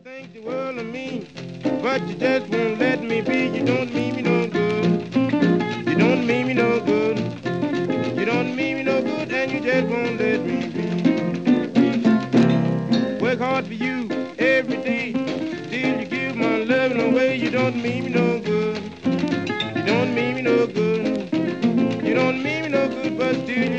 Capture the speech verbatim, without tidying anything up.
think the world of me, but you just won't let me be. You don't mean me no good. You don't mean me no good. You don't mean me no good, and you just won't let me be. Work hard for you every day, till you give my loving away. You don't mean me no good. You don't mean me no good. You don't mean me no good, but still